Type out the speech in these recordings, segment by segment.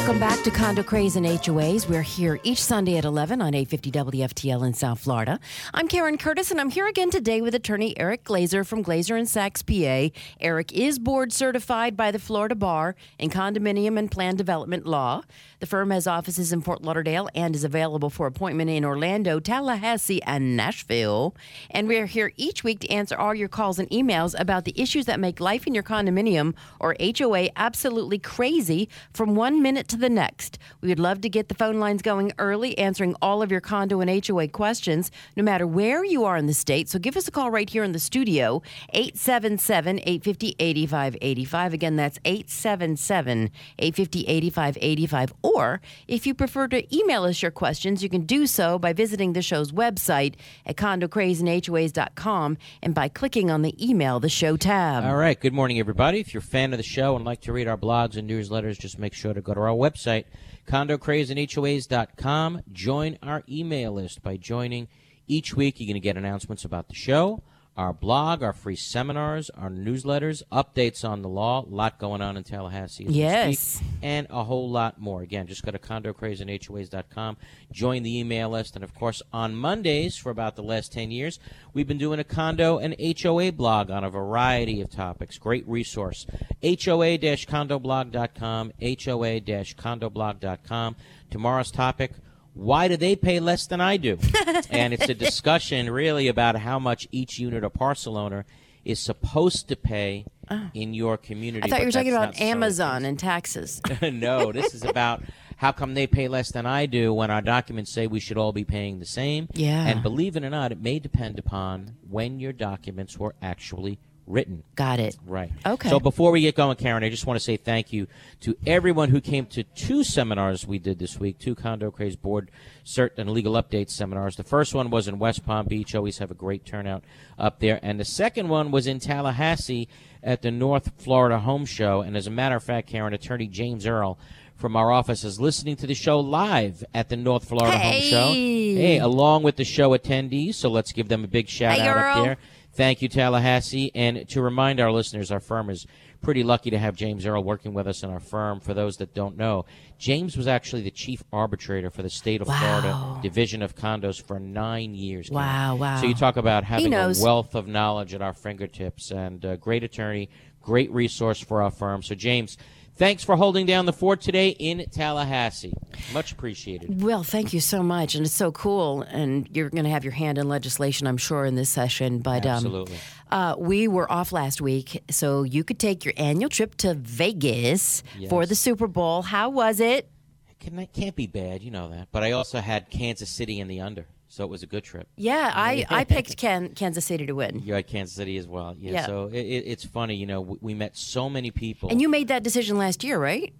Welcome back to Condo Craze and HOAs. We're here each Sunday at 11 on 850 WFTL in South Florida. I'm Karen Curtis, and I'm here again today with attorney Eric Glazer from Glazer & Sachs, PA. Eric is board certified by the Florida Bar in condominium and plan development law. The firm has offices in Fort Lauderdale and is available for appointment in Orlando, Tallahassee, and Nashville. And we're here each week to answer all your calls and emails about the issues that make life in your condominium or HOA absolutely crazy from 1 minute to the next. We would love to get the phone lines going early, answering all of your condo and HOA questions, no matter where you are in the state. So give us a call right here in the studio, 877-850-8585. Again, that's 877-850-8585. Or if you prefer to email us your questions, you can do so by visiting the show's website at condocrazeandhoas.com and by clicking on the Email the Show tab. All right. Good morning, everybody. If you're a fan of the show and like to read our blogs and newsletters, just make sure to go to our website, condocrazeandhoas.com. Join our email list. By joining each week, you're going to get announcements about the show, our blog, our free seminars, our newsletters, updates on the law, a lot going on in Tallahassee as we speak, and a whole lot more. Again, just go to condocrazeandhoas.com, join the email list, and, of course, on Mondays for about the last 10 years, we've been doing a condo and HOA blog on a variety of topics. Great resource, hoa-condoblog.com, hoa-condoblog.com. Tomorrow's topic, why do they pay less than I do? And it's a discussion really about how much each unit or parcel owner is supposed to pay in your community. I thought you were talking about Amazon and taxes. No, this is about how come they pay less than I do when our documents say we should all be paying the same. Yeah. And believe it or not, it may depend upon when your documents were actually written. Got it. Right. Okay. So before we get going, Karen, I just want to say thank you to everyone who came to two seminars we did this week, two Condo Craze Board Cert and Legal Update seminars. The first one was in West Palm Beach. Always have a great turnout up there. And the second one was in Tallahassee at the North Florida Home Show. And as a matter of fact, Karen, attorney James Earl from our office is listening to the show live at the North Florida Home Show. Hey, along with the show attendees. So let's give them a big shout out up there. Thank you, Tallahassee. And to remind our listeners, our firm is pretty lucky to have James Earl working with us in our firm. For those that don't know, James was actually the chief arbitrator for the state of Florida Division of Condos for 9 years. Wow. So you talk about having a wealth of knowledge at our fingertips, and great attorney, great resource for our firm. So, James, thanks for holding down the fort today in Tallahassee. Much appreciated. Well, thank you so much. And it's so cool. And you're going to have your hand in legislation, I'm sure, in this session. But absolutely. We were off last week, so you could take your annual trip to Vegas for the Super Bowl. How was it? It can't be bad. You know that. But I also had Kansas City in the under. So it was a good trip. Yeah, I picked Kansas City to win. You had Kansas City as well. Yeah. So it's funny, you know, we met so many people. And you made that decision last year, right?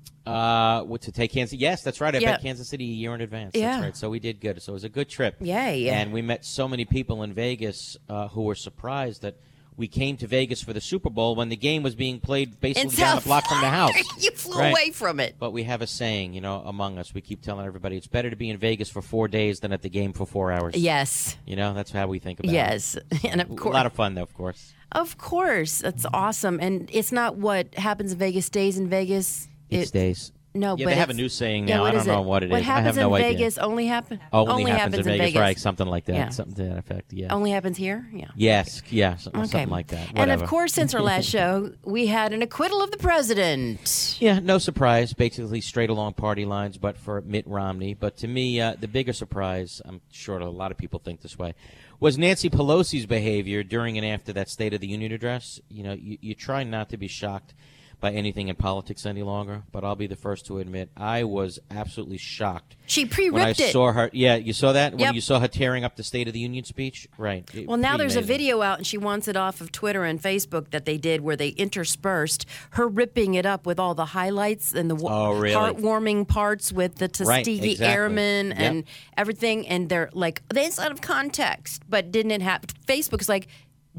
To take Kansas City. Yes, that's right. I bet Kansas City a year in advance. Yeah. That's right. So we did good. So it was a good trip. Yay. And we met so many people in Vegas who were surprised that we came to Vegas for the Super Bowl when the game was being played basically down a block from the house. You flew away from it. But we have a saying, you know, among us. We keep telling everybody it's better to be in Vegas for 4 days than at the game for 4 hours. Yes. You know, that's how we think about it. Yes. And of course. A lot of fun, though, of course. Of course. That's awesome. And it's not what happens in Vegas stays in Vegas. It stays. No, but they have a new saying now. I don't know what it is. What happens I have no in idea. Vegas only happens in Vegas, right? Something like that. Yeah. Something to that effect. Yeah. Only happens here. Yeah. Yes. Yeah. Something like that. Whatever. And of course, since our last show, we had an acquittal of the president. Yeah. No surprise. Basically, straight along party lines, but for Mitt Romney. But to me, the bigger surprise, I'm sure a lot of people think this way, was Nancy Pelosi's behavior during and after that State of the Union address. You know, you try not to be shocked by anything in politics any longer, but I'll be the first to admit I was absolutely shocked. She pre-ripped when I it. saw her. Yeah, you saw that? Yep. When you saw her tearing up the State of the Union speech? Right. Well, now there's a video out, and she wants it off of Twitter and Facebook that they did where they interspersed her ripping it up with all the highlights and the heartwarming parts with the Tuskegee Airmen and everything, and they're like, it's out of context, but didn't it happen? Facebook's like,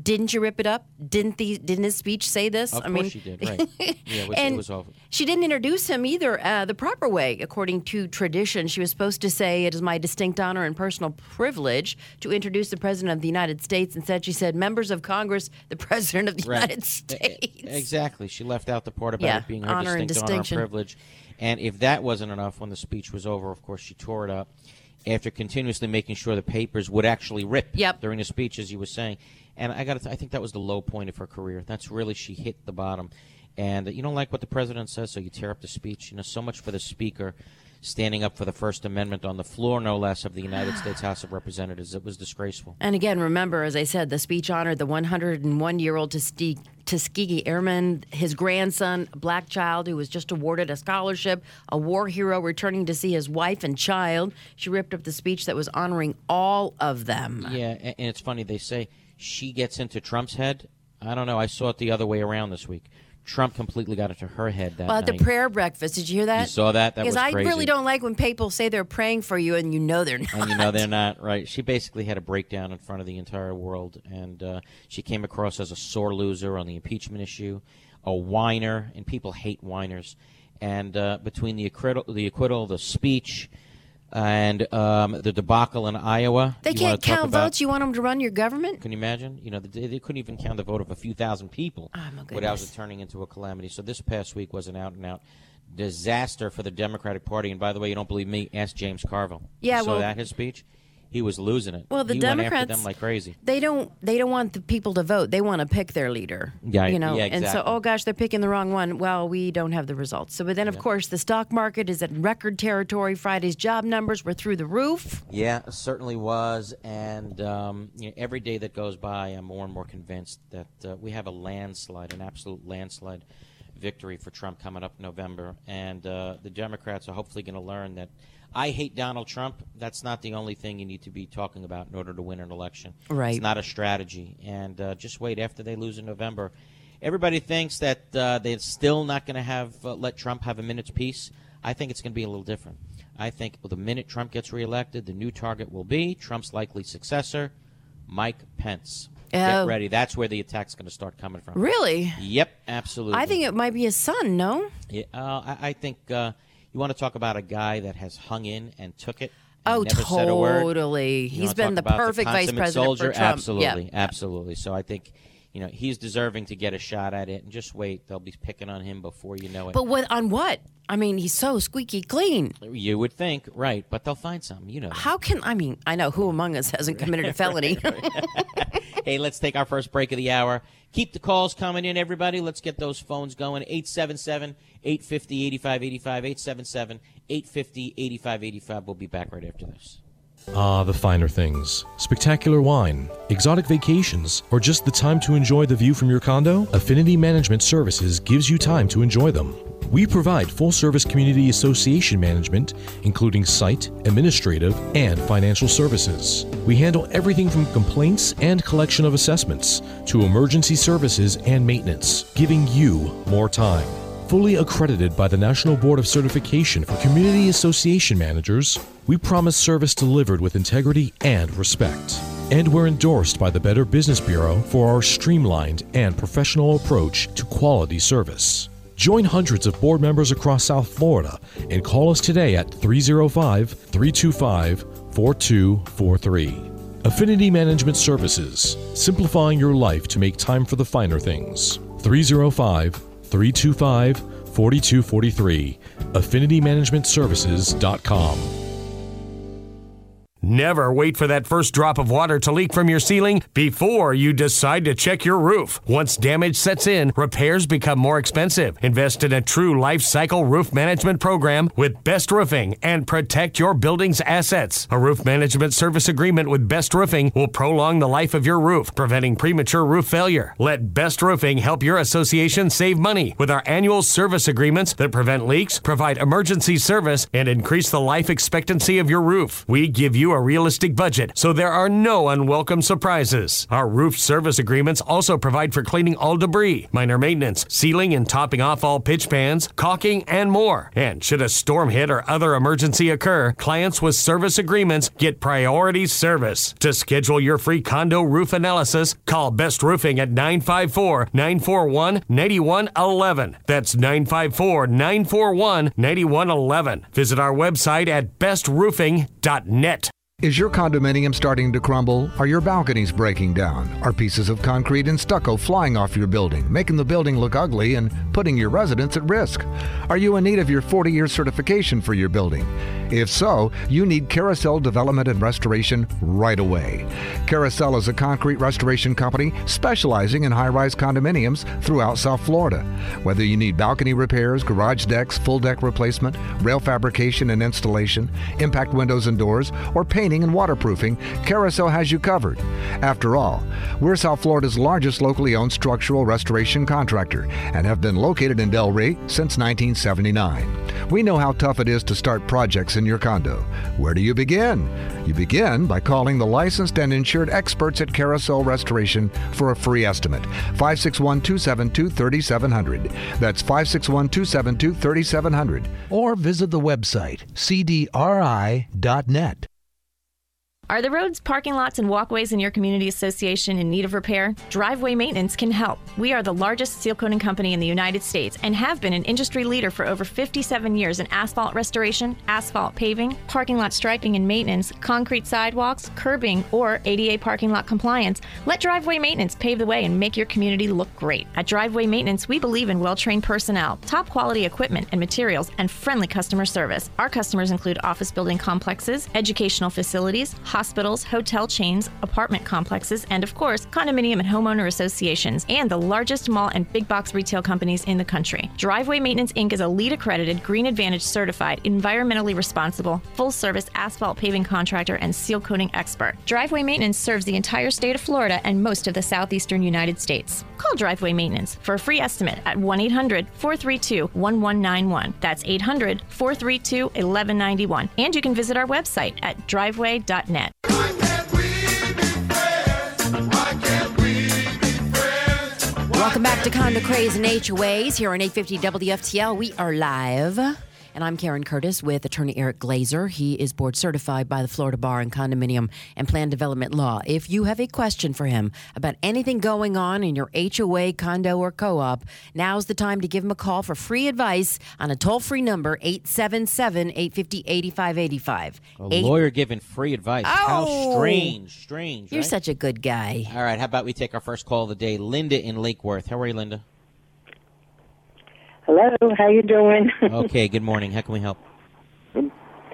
Didn't you rip it up? Didn't his speech say this? Of course she did, right. Yeah, it was awful. She didn't introduce him either the proper way. According to tradition, she was supposed to say, "It is my distinct honor and personal privilege to introduce the President of the United States." Instead, she said, "Members of Congress, the President of the United States." Exactly. She left out the part about it being her honor distinct honor and privilege. And if that wasn't enough, when the speech was over, of course, she tore it up after continuously making sure the papers would actually rip during the speech, as you were saying. And I think that was the low point of her career. That's really, she hit the bottom. And you don't like what the president says, so you tear up the speech. So much for the speaker standing up for the First Amendment on the floor, no less, of the United States House of Representatives. It was disgraceful. And again, remember, as I said, the speech honored the 101-year-old Tuskegee Airman, his grandson, a black child who was just awarded a scholarship, a war hero returning to see his wife and child. She ripped up the speech that was honoring all of them. Yeah, and it's funny, they say she gets into Trump's head. I don't know. I saw it the other way around this week. Trump completely got into her head that night. At the prayer breakfast, did you hear that? You saw that? That was crazy. Because I really don't like when people say they're praying for you and you know they're not. And you know they're not, right. She basically had a breakdown in front of the entire world, and she came across as a sore loser on the impeachment issue, a whiner, and people hate whiners. And between the acquittal, the speech, and the debacle in Iowa. They can't count votes. You want them to run your government? Can you imagine? They couldn't even count the vote of a few thousand people without it turning into a calamity. So this past week was an out-and-out disaster for the Democratic Party. And by the way, you don't believe me? Ask James Carville. Yeah, you saw that, his speech? He was losing it. Well, the Democrats went after them like crazy. They don't want the people to vote. They want to pick their leader. Yeah, exactly. And so, oh gosh, they're picking the wrong one. Well, we don't have the results. So, but then of course, the stock market is at record territory. Friday's job numbers were through the roof. Yeah, it certainly was. And every day that goes by, I'm more and more convinced that we have an absolute landslide victory for Trump coming up in November. And the Democrats are hopefully going to learn that I hate Donald Trump. That's not the only thing you need to be talking about in order to win an election. Right. It's not a strategy. And just wait after they lose in November. Everybody thinks that they're still not going to let Trump have a minute's peace. I think it's going to be a little different. I think the minute Trump gets reelected, the new target will be Trump's likely successor, Mike Pence. Get ready. That's where the attack's going to start coming from. Really? Yep, absolutely. I think it might be his son, no? Yeah, I think you want to talk about a guy that has hung in and took it. Oh, never said a word. Totally. He's been the perfect vice president for Trump. Absolutely, absolutely. So I think he's deserving to get a shot at it. And just wait, they'll be picking on him before you know it. But on what? I mean, he's so squeaky clean. You would think, right? But they'll find something. How can I know who among us hasn't committed a felony. Hey, let's take our first break of the hour. Keep the calls coming in, everybody. Let's get those phones going. 877-850-8585. 877-850-8585. We'll be back right after this. Ah, the finer things. Spectacular wine, exotic vacations, or just the time to enjoy the view from your condo? Affinity Management Services gives you time to enjoy them. We provide full-service community association management, including site, administrative, and financial services. We handle everything from complaints and collection of assessments to emergency services and maintenance, giving you more time. Fully accredited by the National Board of Certification for Community Association Managers, we promise service delivered with integrity and respect. And we're endorsed by the Better Business Bureau for our streamlined and professional approach to quality service. Join hundreds of board members across South Florida and call us today at 305-325-4243. Affinity Management Services, simplifying your life to make time for the finer things. 305-325-4243. AffinityManagementServices.com. Never wait for that first drop of water to leak from your ceiling before you decide to check your roof. Once damage sets in, repairs become more expensive. Invest in a true life cycle roof management program with Best Roofing and protect your building's assets. A roof management service agreement with Best Roofing will prolong the life of your roof, preventing premature roof failure. Let Best Roofing help your association save money with our annual service agreements that prevent leaks, provide emergency service, and increase the life expectancy of your roof. We give you a realistic budget so there are no unwelcome surprises. Our roof service agreements also provide for cleaning all debris, minor maintenance, sealing and topping off all pitch pans, caulking, and more. And should a storm hit or other emergency occur, clients with service agreements get priority service. To schedule your free condo roof analysis, call Best Roofing at 954-941-9111. That's 954-941-9111. Visit our website at bestroofing.net. Is your condominium starting to crumble? Are your balconies breaking down? Are pieces of concrete and stucco flying off your building, making the building look ugly and putting your residents at risk? Are you in need of your 40-year certification for your building? If so, you need Carousel Development and Restoration right away. Carousel is a concrete restoration company specializing in high-rise condominiums throughout South Florida. Whether you need balcony repairs, garage decks, full deck replacement, rail fabrication and installation, impact windows and doors, or painting and waterproofing, Carousel has you covered. After all, we're South Florida's largest locally owned structural restoration contractor and have been located in Delray since 1979. We know how tough it is to start projects in your condo. Where do you begin? You begin by calling the licensed and insured experts at Carousel Restoration for a free estimate. 561-272-3700. That's 561-272-3700. Or visit the website cdri.net. Are the roads, parking lots, and walkways in your community association in need of repair? Driveway Maintenance can help. We are the largest seal coating company in the United States and have been an industry leader for over 57 years in asphalt restoration, asphalt paving, parking lot striping and maintenance, concrete sidewalks, curbing, or ADA parking lot compliance. Let Driveway Maintenance pave the way and make your community look great. At Driveway Maintenance, we believe in well-trained personnel, top quality equipment and materials, and friendly customer service. Our customers include office building complexes, educational facilities, hospitals, hotel chains, apartment complexes, and of course, condominium and homeowner associations, and the largest mall and big box retail companies in the country. Driveway Maintenance Inc. is a LEED accredited, Green Advantage certified, environmentally responsible, full service asphalt paving contractor and seal coating expert. Driveway Maintenance serves the entire state of Florida and most of the southeastern United States. Call Driveway Maintenance for a free estimate at 1-800-432-1191. That's 800-432-1191. And you can visit our website at driveway.net. Welcome back to Condo Craze and HOAs here on 850 WFTL. We are live. And I'm Karen Curtis with attorney Eric Glazer. He is board certified by the Florida Bar in Condominium and Plan Development Law. If you have a question for him about anything going on in your HOA, condo, or co-op, now's the time to give him a call for free advice on a toll-free number, 877-850-8585. A lawyer giving free advice. How strange, You're right? such a good guy. All right, how about we take our first call of the day. Linda in Lake Worth. How are you, Linda? Hello, how you doing? Okay, good morning. How can we help? We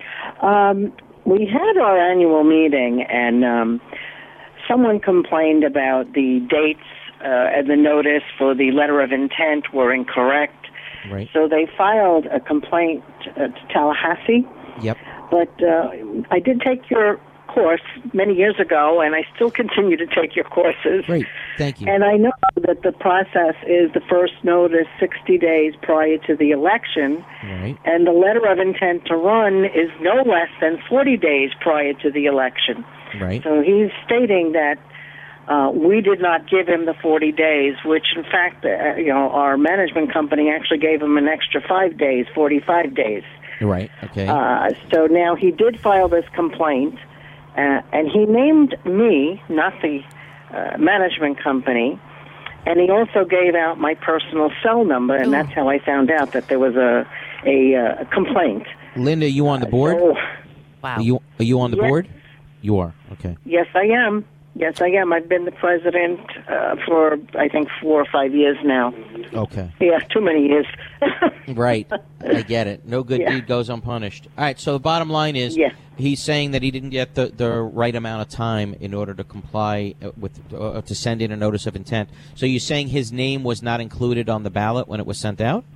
had our annual meeting, and someone complained about the dates and the notice for the letter of intent were incorrect. Right. So they filed a complaint to Tallahassee. Yep. But I did take your course many years ago, and I still continue to take your courses. Great, thank you. And I know that the process is the first notice 60 days prior to the election, Right. and the letter of intent to run is no less than 40 days prior to the election. Right. So he's stating that we did not give him the 40 days, which in fact, our management company actually gave him an extra 5 days, 45 days. Right, okay. So now he did file this complaint, and he named me, not the management company, and he also gave out my personal cell number, and that's how I found out that there was a complaint. Linda, are you on the board? Wow. Are you on the Yes. board? You are, okay. Yes, I am. Yes, I am. I've been the president for, I think, 4 or 5 years now. Okay. Yeah, too many years. Right. I get it. No good deed goes unpunished. All right, so the bottom line is he's saying that he didn't get the right amount of time in order to comply with to send in a notice of intent. So you're saying his name was not included on the ballot when it was sent out?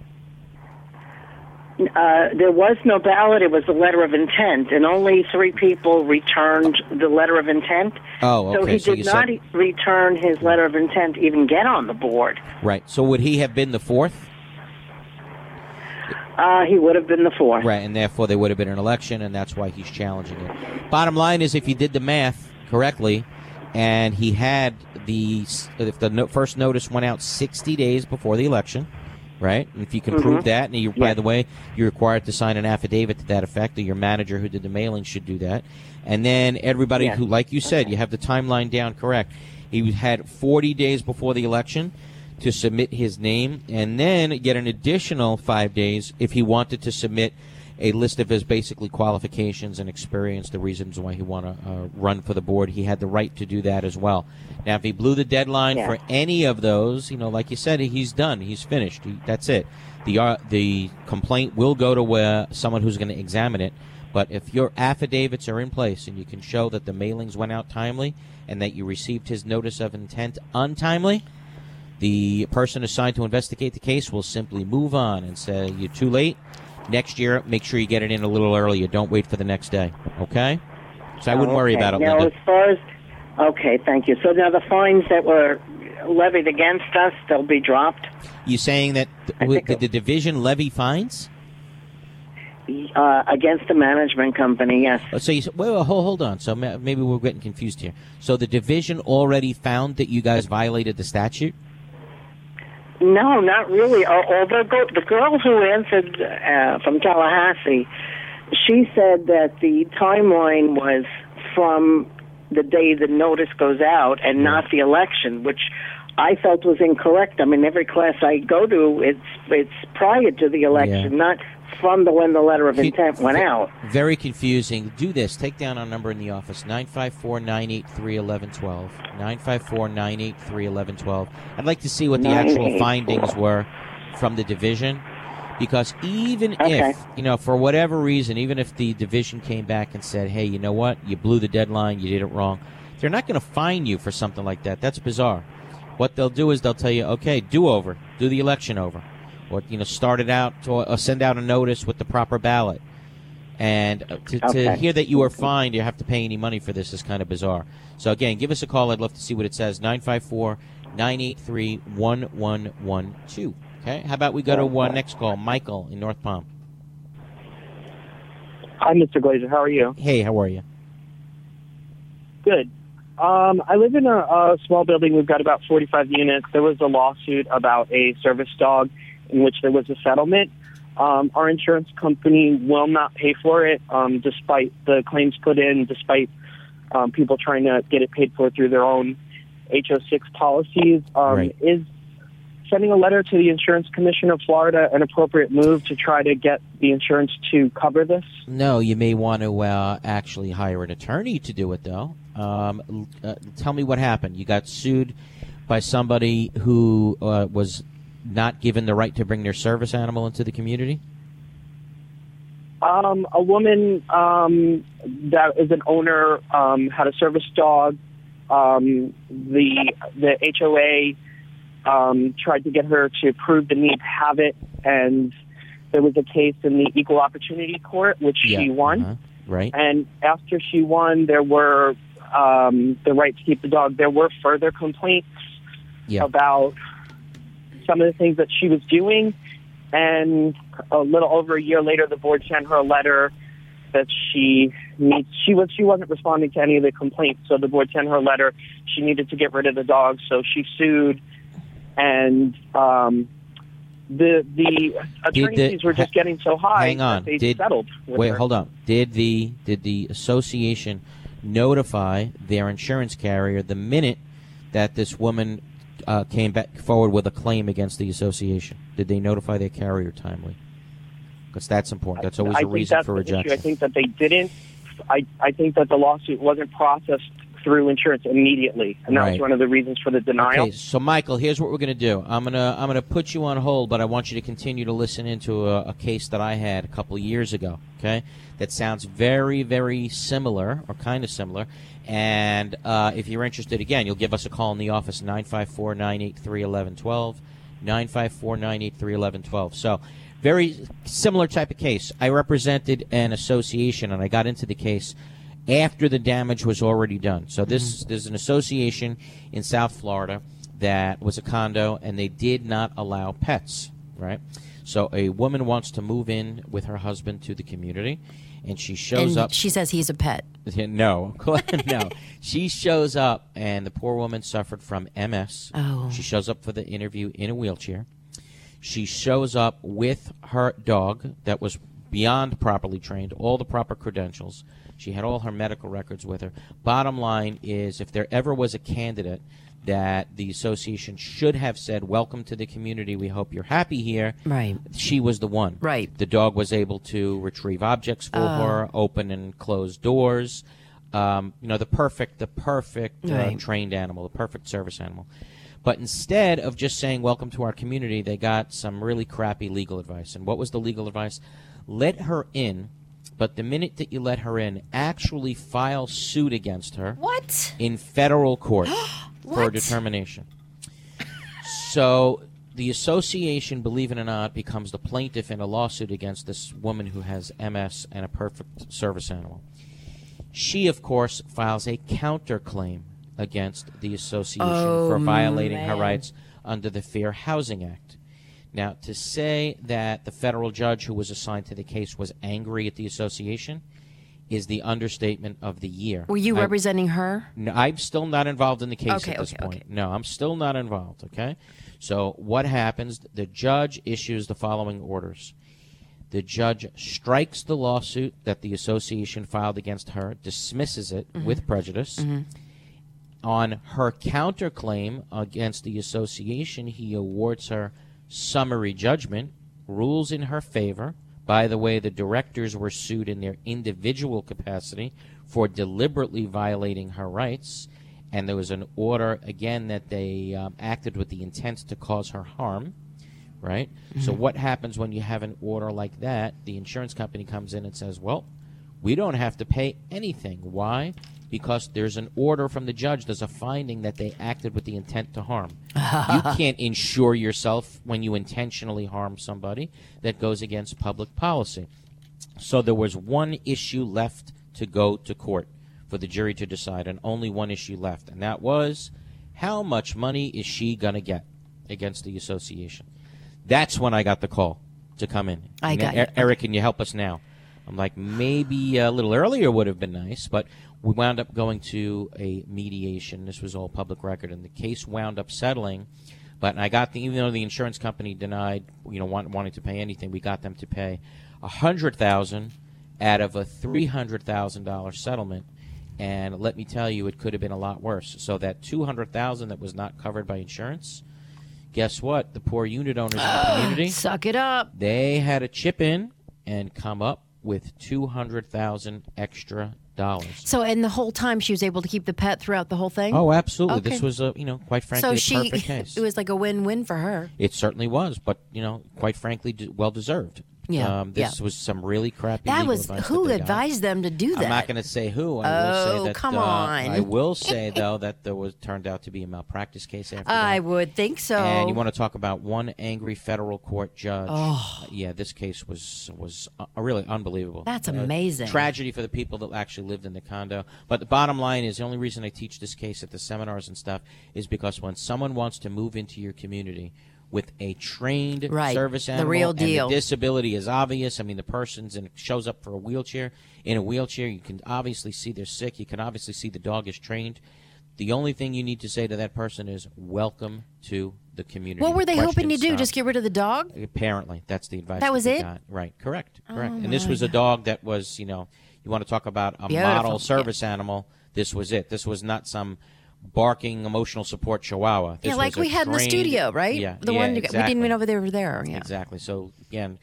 There was no ballot. It was a letter of intent, and only 3 people returned the letter of intent. Oh, okay. So he did not return his letter of intent to even get on the board. Right. So would he have been the 4th? He would have been the 4. Right, and therefore there would have been an election, and that's why he's challenging it. Bottom line is, if you did the math correctly, and he had if the first notice went out 60 days before the election, right? And if you can prove that, and you, by the way, you're required to sign an affidavit to that effect, or your manager who did the mailing should do that. And then everybody who, like you said, you have the timeline down correct. He had 40 days before the election to submit his name, and then get an additional 5 days if he wanted to submit a list of his basically qualifications and experience, the reasons why he want to run for the board. He had the right to do that as well. Now, if he blew the deadline for any of those, like you said, he's done. He's finished. That's it. The complaint will go to someone who's going to examine it. But if your affidavits are in place and you can show that the mailings went out timely and that you received his notice of intent untimely, the person assigned to investigate the case will simply move on and say, you're too late. Next year, make sure you get it in a little earlier. Don't wait for the next day. Okay? So I wouldn't worry about it, now, Linda. As far as, okay, thank you. So now the fines that were levied against us, they'll be dropped? You saying that did the division levy fines? Against the management company, yes. So you said, well, hold on. So maybe we're getting confused here. So the division already found that you guys violated the statute? No, not really. Although the girl who answered from Tallahassee, she said that the timeline was from the day the notice goes out and not the election, which I felt was incorrect. I mean, every class I go to, it's prior to the election, not from when the letter of intent went out. Very confusing. Do this. Take down our number in the office, 954-983-1112. 954-983-1112. I'd like to see what the actual findings were from the division, because even if, for whatever reason, even if the division came back and said, hey, you know what, you blew the deadline, you did it wrong, they're not going to fine you for something like that. That's bizarre. What they'll do is they'll tell you, okay, do over, do the election over. Or, start it out, or send out a notice with the proper ballot. And to hear that you were fined, you have to pay any money for this is kind of bizarre. So, again, give us a call. I'd love to see what it says, 954-983-1112. Okay? How about we go to next call, Michael in North Palm. Hi, Mr. Glazer. How are you? Hey, how are you? Good. I live in a small building. We've got about 45 units. There was a lawsuit about a service dog in which there was a settlement. Our insurance company will not pay for it, despite the claims put in, despite people trying to get it paid for through their own HO6 policies. Right. Is sending a letter to the Insurance Commission of Florida an appropriate move to try to get the insurance to cover this? No, you may want to actually hire an attorney to do it, though. Tell me what happened. You got sued by somebody who was not given the right to bring their service animal into the community? A woman that is an owner had a service dog. The HOA tried to get her to prove the need to have it, and there was a case in the Equal Opportunity Court, which she won. Right. And after she won, there were the right to keep the dog. There were further complaints about some of the things that she was doing, and a little over a year later, the board sent her a letter that she wasn't responding to any of the complaints, so the board sent her a letter. She needed to get rid of the dog, so she sued, and the attorney fees were just getting so high that they settled with her. Hold on. Did the association notify their insurance carrier the minute that this woman came back forward with a claim against the association? Did they notify their carrier timely? Because that's important. That's always a reason for rejection. I think that they didn't. I think that the lawsuit wasn't processed through insurance immediately, and that was one of the reasons for the denial. Okay, so Michael, here's what we're going to do. I'm gonna put you on hold, but I want you to continue to listen into a case that I had a couple of years ago. Okay, that sounds very, very similar, or kind of similar. And if you're interested, again, you'll give us a call in the office, 954-983-1112, 954-983-1112. So, very similar type of case. I represented an association, and I got into the case after the damage was already done. So there's an association in South Florida that was a condo, and they did not allow pets, right? So a woman wants to move in with her husband to the community, and she shows up. She says he's a pet. No, no. She shows up, and the poor woman suffered from MS. Oh. She shows up for the interview in a wheelchair. She shows up with her dog that was beyond properly trained, all the proper credentials. She had all her medical records with her. Bottom line is, if there ever was a candidate that the association should have said, welcome to the community, we hope you're happy here, right, she was the one. Right. The dog was able to retrieve objects for her, open and close doors. The perfect right. trained animal, the perfect service animal. But instead of just saying, welcome to our community, they got some really crappy legal advice. And what was the legal advice? Let her in, but the minute that you let her in, actually file suit against her. What? In federal court for a determination. So the association, believe it or not, becomes the plaintiff in a lawsuit against this woman who has MS and a perfect service animal. She, of course, files a counterclaim against the association for violating her rights under the Fair Housing Act. Now, to say that the federal judge who was assigned to the case was angry at the association is the understatement of the year. Were you representing her? No, I'm still not involved in the case at this point. Okay. No, I'm still not involved, okay? So what happens, the judge issues the following orders. The judge strikes the lawsuit that the association filed against her, dismisses it with prejudice. Mm-hmm. On her counterclaim against the association, he awards her summary judgment, rules in her favor. By the way, the directors were sued in their individual capacity for deliberately violating her rights, and there was an order, again, that they acted with the intent to cause her harm, right? Mm-hmm. So what happens when you have an order like that? The insurance company comes in and says, well, we don't have to pay anything. Why? Because there's an order from the judge. There's a finding that they acted with the intent to harm. You can't insure yourself when you intentionally harm somebody. That goes against public policy. So there was one issue left to go to court for the jury to decide, and only one issue left, and that was, how much money is she going to get against the association? That's when I got the call to come in. Eric, can you help us now? I'm like, maybe a little earlier would have been nice, but we wound up going to a mediation. This was all public record, and the case wound up settling. But I got even though the insurance company denied, wanting to pay anything, we got them to pay $100,000 out of a $300,000 settlement. And let me tell you, it could have been a lot worse. So that $200,000 that was not covered by insurance, guess what? The poor unit owners in the community, suck it up. They had to chip in and come up with $200,000 extra dollars. So, and the whole time she was able to keep the pet throughout the whole thing? Oh, absolutely. Okay. This was a, quite frankly, a perfect case. It was like a win-win for her. It certainly was, but, quite frankly, well-deserved. Yeah. This was some really crappy legal advice. Who advised them to do that? I'm not going to say who. I will say that, come on. I will say, though, that there turned out to be a malpractice case after that. I would think so. And you want to talk about one angry federal court judge. Oh. Yeah, this case was really unbelievable. That's amazing. Tragedy for the people that actually lived in the condo. But the bottom line is, the only reason I teach this case at the seminars and stuff is because when someone wants to move into your community with a trained service animal, the real deal, and the disability is obvious. I mean, the person's shows up for a wheelchair. In a wheelchair, you can obviously see they're sick. You can obviously see the dog is trained. The only thing you need to say to that person is, welcome to the community. What were they hoping to do? Just get rid of the dog? Apparently. That's the advice that was it? Got. Right. Correct. And this was a dog that was, you want to talk about a model service animal. This was it. This was not some barking emotional support chihuahua. This like we had in the studio, right? Yeah, the one exactly. We didn't even know they were there. Yeah, exactly. So again,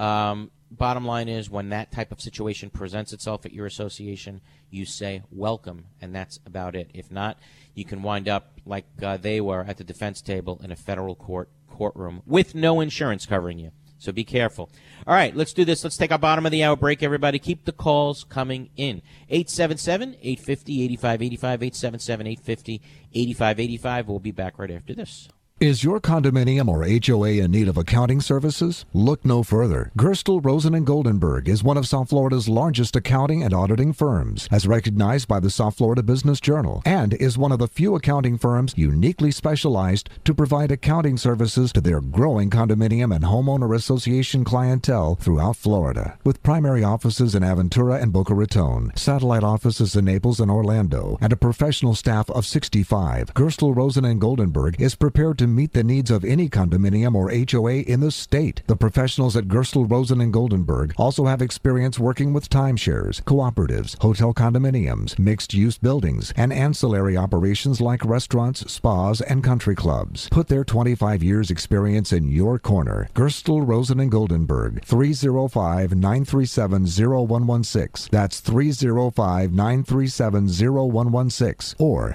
bottom line is, when that type of situation presents itself at your association, you say welcome, and that's about it. If not, you can wind up like they were at the defense table in a federal courtroom with no insurance covering you. So be careful. All right, let's do this. Let's take our bottom of the hour break, everybody. Keep the calls coming in. 877-850-8585, 877-850-8585. We'll be back right after this. Is your condominium or HOA in need of accounting services? Look no further. Gerstel, Rosen & Goldenberg is one of South Florida's largest accounting and auditing firms, as recognized by the South Florida Business Journal, and is one of the few accounting firms uniquely specialized to provide accounting services to their growing condominium and homeowner association clientele throughout Florida. With primary offices in Aventura and Boca Raton, satellite offices in Naples and Orlando, and a professional staff of 65, Gerstel, Rosen & Goldenberg is prepared to meet the needs of any condominium or HOA in the state. The professionals at Gerstel, Rosen & Goldenberg also have experience working with timeshares, cooperatives, hotel condominiums, mixed-use buildings, and ancillary operations like restaurants, spas, and country clubs. Put their 25 years experience in your corner. Gerstel, Rosen & Goldenberg, 305-937-0116. That's 305-937-0116 or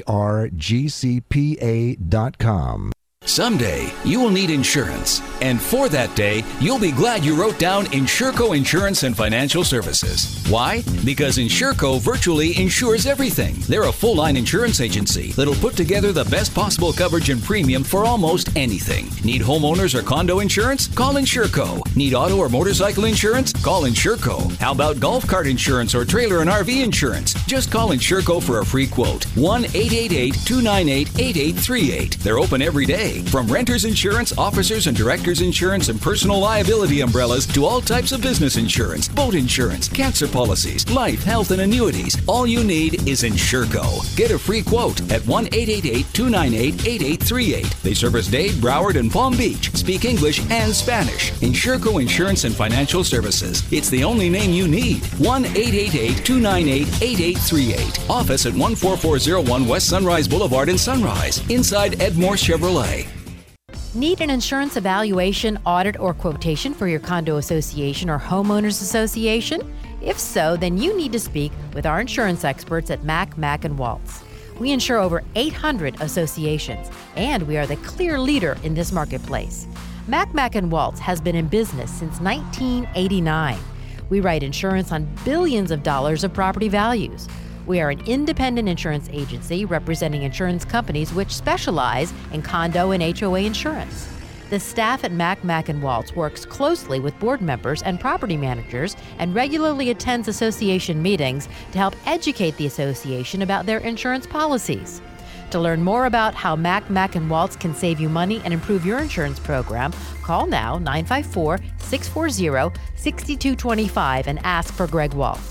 grgcpa.com. Someday, you will need insurance. And for that day, you'll be glad you wrote down Insurco Insurance and Financial Services. Why? Because Insurco virtually insures everything. They're a full-line insurance agency that'll put together the best possible coverage and premium for almost anything. Need homeowners or condo insurance? Call Insurco. Need auto or motorcycle insurance? Call Insurco. How about golf cart insurance or trailer and RV insurance? Just call Insurco for a free quote. 1-888-298-8838. They're open every day. From renter's insurance, officers and directors insurance, and personal liability umbrellas to all types of business insurance, boat insurance, cancer policies, life, health, and annuities. All you need is Insurco. Get a free quote at 1-888-298-8838. They service Dade, Broward, and Palm Beach. Speak English and Spanish. Insurco Insurance and Financial Services. It's the only name you need. 1-888-298-8838. Office at 14401 West Sunrise Boulevard in Sunrise. Inside Edmore Chevrolet. Need an insurance evaluation, audit, or quotation for your condo association or homeowners association? If so, then you need to speak with our insurance experts at Mack Waltz. We insure over 800 associations, and we are the clear leader in this marketplace. Mack Waltz has been in business since 1989. We write insurance on billions of dollars of property values. We are an independent insurance agency representing insurance companies which specialize in condo and HOA insurance. The staff at Mack Waltz works closely with board members and property managers and regularly attends association meetings to help educate the association about their insurance policies. To learn more about how Mack Waltz can save you money and improve your insurance program, call now 954-640-6225 and ask for Greg Waltz.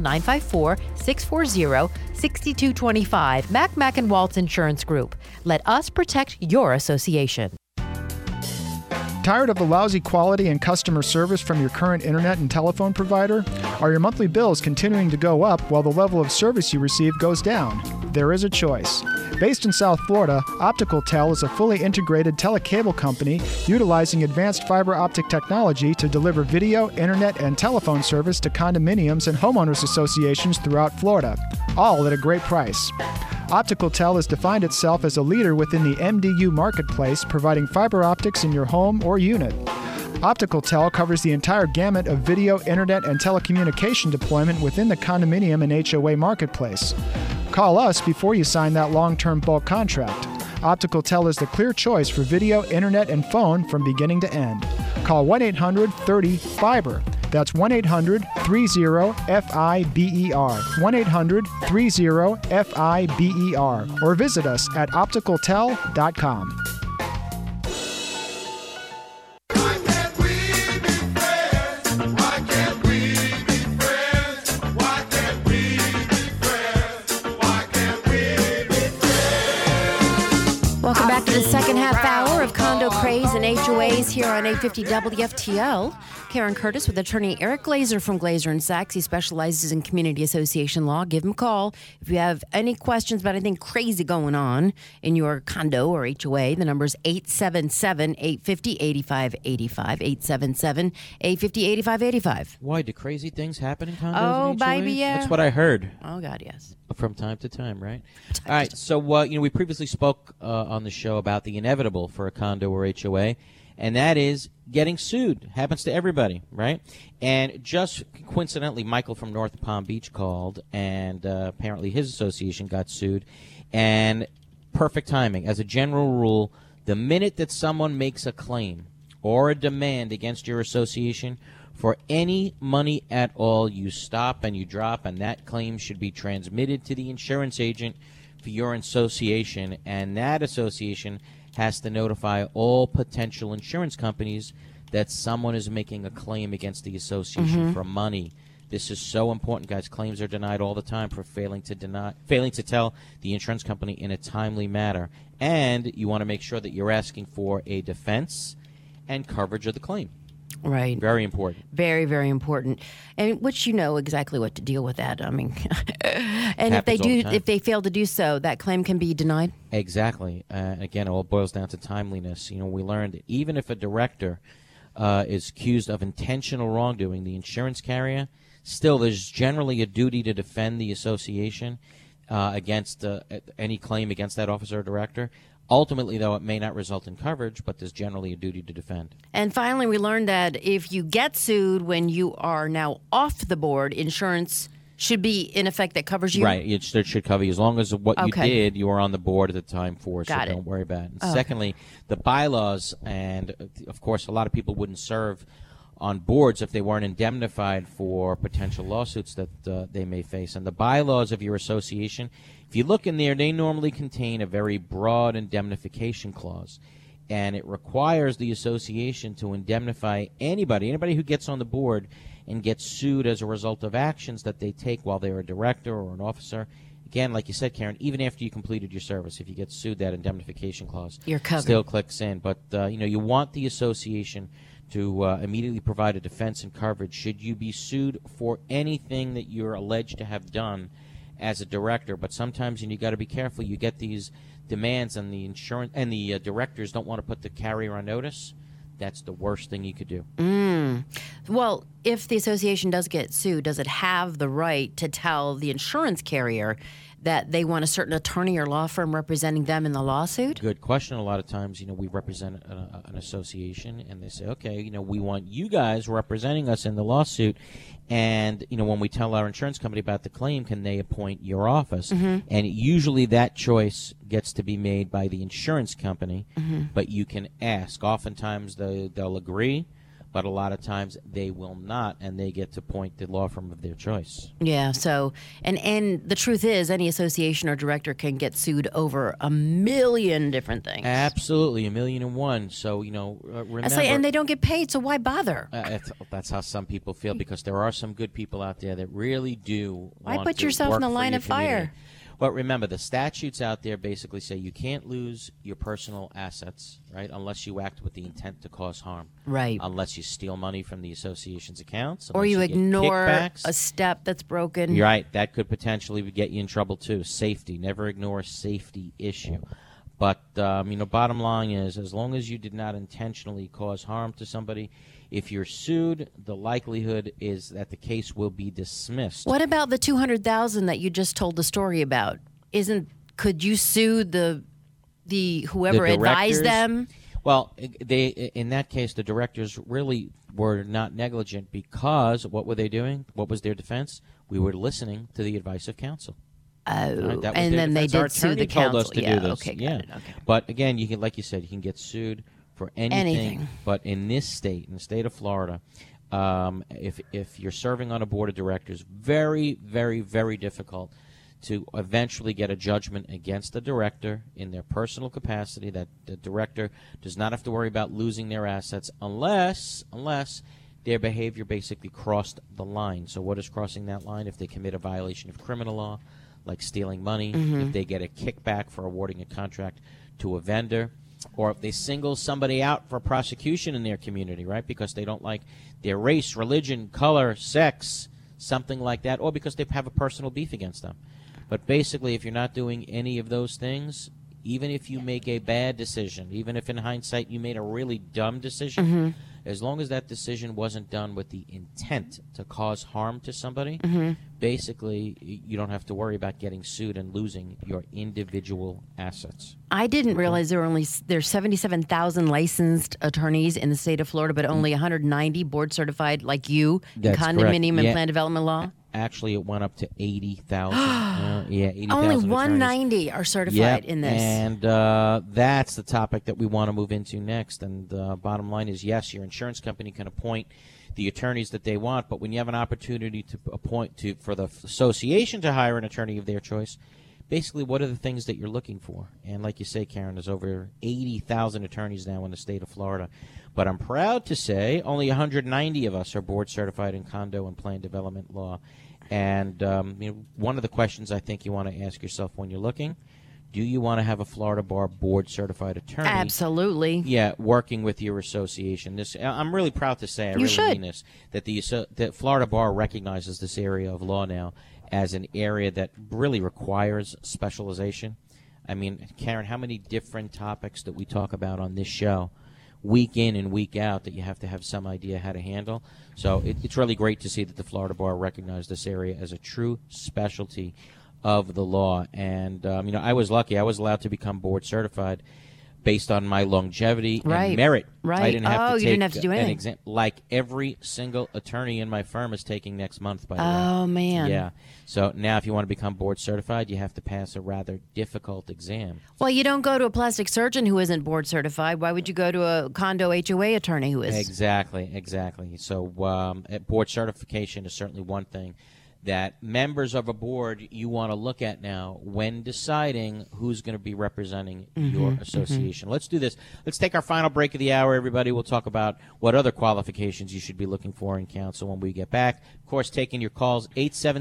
954-640-6225. Mack Waltz Insurance Group. Let us protect your association. Tired of the lousy quality and customer service from your current internet and telephone provider? Are your monthly bills continuing to go up while the level of service you receive goes down? There is a choice. Based in South Florida, OpticalTel is a fully integrated telecable company utilizing advanced fiber optic technology to deliver video, internet, and telephone service to condominiums and homeowners associations throughout Florida, all at a great price. OpticalTel has defined itself as a leader within the MDU marketplace, providing fiber optics in your home or unit. OpticalTel covers the entire gamut of video, internet, and telecommunication deployment within the condominium and HOA marketplace. Call us before you sign that long-term bulk contract. OpticalTel is the clear choice for video, internet, and phone from beginning to end. Call 1-800-30-FIBER. That's 1-800-30-FIBER. 1-800-30-FIBER. Or visit us at opticaltel.com. Welcome back to the second half hour of Condo Craze and HOAs here on 850 WFTL. Karen Curtis with attorney Eric Glazer from Glazer & Sachs. He specializes in community association law. Give him a call if you have any questions about anything crazy going on in your condo or HOA. The number is 877-850-8585. 877-850-8585. Why, do crazy things happen in condos Oh, and HOAs? baby, yeah. That's what I heard. Oh, God, yes. From time to time, right? All right, so we previously spoke on the show about the inevitable for a condo or HOA, and that is getting sued. Happens to everybody, right? And just coincidentally, Michael from North Palm Beach called, and apparently his association got sued, and perfect timing. As a general rule, The minute that someone makes a claim or a demand against your association for any money at all, you stop and you drop, and that claim should be transmitted to the insurance agent for your association, and that association has to notify all potential insurance companies that someone is making a claim against the association for money. This is so important, guys. Claims are denied all the time for failing to tell the insurance company in a timely manner. And you want to make sure that you're asking for a defense and coverage of the claim. Right. Very important. Very, very important. And which you know exactly what to deal with that. I mean, and if they fail to do so, that claim can be denied? Exactly. Again, it all boils down to timeliness. We learned that even if a director is accused of intentional wrongdoing, the insurance carrier, still there's generally a duty to defend the association against any claim against that officer or director. Ultimately, though, it may not result in coverage, but there's generally a duty to defend. And finally, we learned that if you get sued when you are now off the board, insurance should be in effect that covers you? Right. It should cover you. As long as what you did, you were on the board at the time for, so don't worry about it. And secondly, the bylaws, and of course, a lot of people wouldn't serve on boards if they weren't indemnified for potential lawsuits that they may face. And the bylaws of your association, if you look in there, they normally contain a very broad indemnification clause. And it requires the association to indemnify anybody who gets on the board and gets sued as a result of actions that they take while they're a director or an officer. Again, like you said, Karen, even after you completed your service, if you get sued, that indemnification clause still clicks in. But, you want the association to immediately provide a defense and coverage should you be sued for anything that you're alleged to have done as a director. But sometimes, and you got to be careful, you get these demands and the insurance and the directors don't want to put the carrier on notice. That's the worst thing you could do. Well, if the association does get sued, does it have the right to tell the insurance carrier that they want a certain attorney or law firm representing them in the lawsuit? Good question. A lot of times, we represent an association, and they say, okay, we want you guys representing us in the lawsuit. And, when we tell our insurance company about the claim, can they appoint your office? And usually that choice gets to be made by the insurance company, but you can ask. Oftentimes they'll agree, but a lot of times they will not, and they get to appoint the law firm of their choice. Yeah, so, and the truth is, any association or director can get sued over a million different things. Absolutely, 1,000,001. So, remember... and they don't get paid, so why bother? That's how some people feel, because there are some good people out there that really do Why want put to yourself work in the for line your of fire? community. But remember, the statutes out there basically say you can't lose your personal assets, right, unless you act with the intent to cause harm. Right. Unless you steal money from the association's accounts. Or you ignore a step that's broken. You're right. That could potentially get you in trouble, too. Safety. Never ignore a safety issue. But, bottom line is, as long as you did not intentionally cause harm to somebody, if you're sued, the likelihood is that the case will be dismissed. What about the $200,000 that you just told the story about? Could you sue the whoever advised them? Well, in that case, the directors really were not negligent, because what were they doing? What was their defense? We were listening to the advice of counsel. Oh, and then they did sue the counsel. Told us to do this. Okay, got it. Okay. But again, you can, like you said, you can get sued for anything. But in this state, in the state of Florida, if you're serving on a board of directors, very, very, very difficult to eventually get a judgment against the director in their personal capacity. That the director does not have to worry about losing their assets unless their behavior basically crossed the line. So what is crossing that line? If they commit a violation of criminal law, like stealing money, if they get a kickback for awarding a contract to a vendor, or if they single somebody out for prosecution in their community, right, because they don't like their race, religion, color, sex, something like that, or because they have a personal beef against them. But basically, if you're not doing any of those things, even if you make a bad decision, even if in hindsight you made a really dumb decision, as long as that decision wasn't done with the intent to cause harm to somebody, basically you don't have to worry about getting sued and losing your individual assets. I didn't realize there's 77,000 licensed attorneys in the state of Florida, but only 190 board certified like you in condominium and plan development law. Actually, it went up to 80,000. 80,000 Only attorneys. 190 are certified in this. And that's the topic that we want to move into next. And the bottom line is, yes, your insurance company can appoint the attorneys that they want, but when you have an opportunity to appoint for the association to hire an attorney of their choice, basically, what are the things that you're looking for? And like you say, Karen, there's over 80,000 attorneys now in the state of Florida. But I'm proud to say only 190 of us are board certified in condo and plan development law. And one of the questions I think you want to ask yourself when you're looking, do you want to have a Florida Bar board certified attorney? Absolutely. Yeah, working with your association. I'm really proud to say, I really mean this, that Florida Bar recognizes this area of law now as an area that really requires specialization. I mean, Karen, how many different topics that we talk about on this show week in and week out that you have to have some idea how to handle? So it's really great to see that the Florida Bar recognized this area as a true specialty of the law. And, I was lucky. I was allowed to become board certified based on my longevity and merit. Right. I didn't have to you didn't have to do anything. an exam, like every single attorney in my firm is taking next month, by the way. Oh, man. Yeah. So now if you want to become board certified, you have to pass a rather difficult exam. Well, you don't go to a plastic surgeon who isn't board certified. Why would you go to a condo HOA attorney who is? Exactly. So board certification is certainly one thing that members of a board you want to look at now when deciding who's going to be representing your association. Let's do this. Let's take our final break of the hour, everybody. We'll talk about what other qualifications you should be looking for in counsel when we get back. Of course, taking your calls,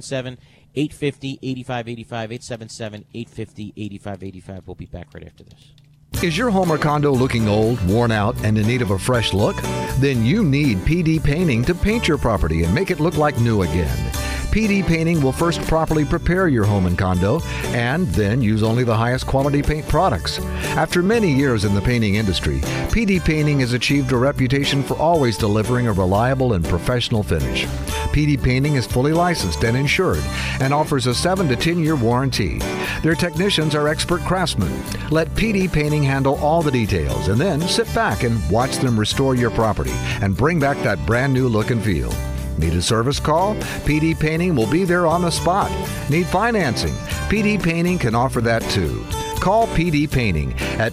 877-850-8585, 877-850-8585. We'll be back right after this. Is your home or condo looking old, worn out, and in need of a fresh look? Then you need PD Painting to paint your property and make it look like new again. PD Painting will first properly prepare your home and condo and then use only the highest quality paint products. After many years in the painting industry, PD Painting has achieved a reputation for always delivering a reliable and professional finish. PD Painting is fully licensed and insured and offers a 7 to 10-year warranty. Their technicians are expert craftsmen. Let PD Painting handle all the details and then sit back and watch them restore your property and bring back that brand new look and feel. Need a service call? PD Painting will be there on the spot. Need financing? PD Painting can offer that too. Call PD Painting at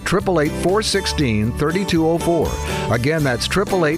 888-416-3204. Again, that's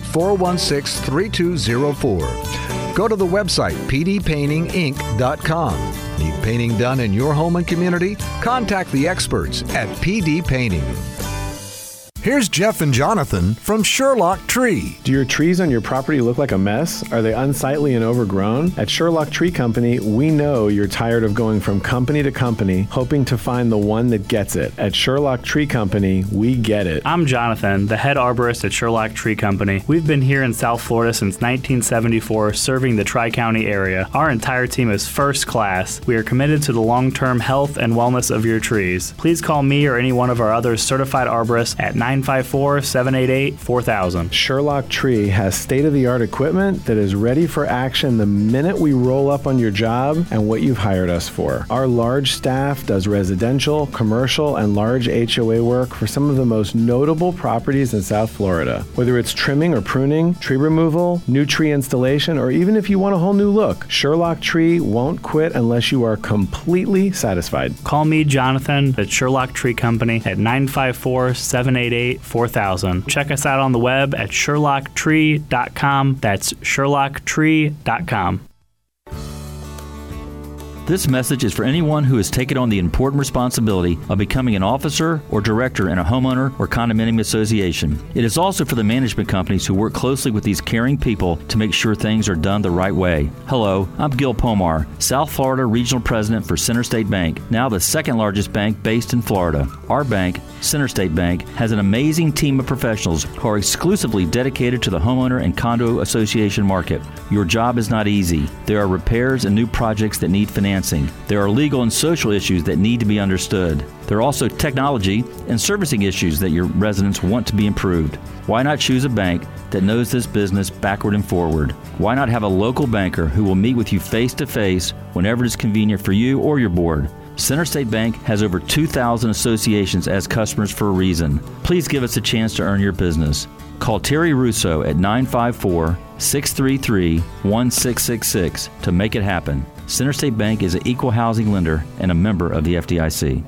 888-416-3204. Go to the website pdpaintinginc.com. Need painting done in your home and community? Contact the experts at PD Painting. Here's Jeff and Jonathan from Sherlock Tree. Do your trees on your property look like a mess? Are they unsightly and overgrown? At Sherlock Tree Company, we know you're tired of going from company to company, hoping to find the one that gets it. At Sherlock Tree Company, we get it. I'm Jonathan, the head arborist at Sherlock Tree Company. We've been here in South Florida since 1974, serving the Tri-County area. Our entire team is first class. We are committed to the long-term health and wellness of your trees. Please call me or any one of our other certified arborists at 954-788-4000. Sherlock Tree has state-of-the-art equipment that is ready for action the minute we roll up on your job and what you've hired us for. Our large staff does residential, commercial, and large HOA work for some of the most notable properties in South Florida. Whether it's trimming or pruning, tree removal, new tree installation, or even if you want a whole new look, Sherlock Tree won't quit unless you are completely satisfied. Call me, Jonathan, at Sherlock Tree Company at 954-788-4000. Check us out on the web at sherlocktree.com. That's sherlocktree.com. This message is for anyone who has taken on the important responsibility of becoming an officer or director in a homeowner or condominium association. It is also for the management companies who work closely with these caring people to make sure things are done the right way. Hello, I'm Gil Pomar, South Florida Regional President for CenterState Bank, now the second largest bank based in Florida. Our bank, CenterState Bank, has an amazing team of professionals who are exclusively dedicated to the homeowner and condo association market. Your job is not easy. There are repairs and new projects that need financing. There are legal and social issues that need to be understood. There are also technology and servicing issues that your residents want to be improved. Why not choose a bank that knows this business backward and forward? Why not have a local banker who will meet with you face-to-face whenever it is convenient for you or your board? CenterState Bank has over 2,000 associations as customers for a reason. Please give us a chance to earn your business. Call Terry Russo at 633-1666 to make it happen. CenterState Bank is an equal housing lender and a member of the FDIC.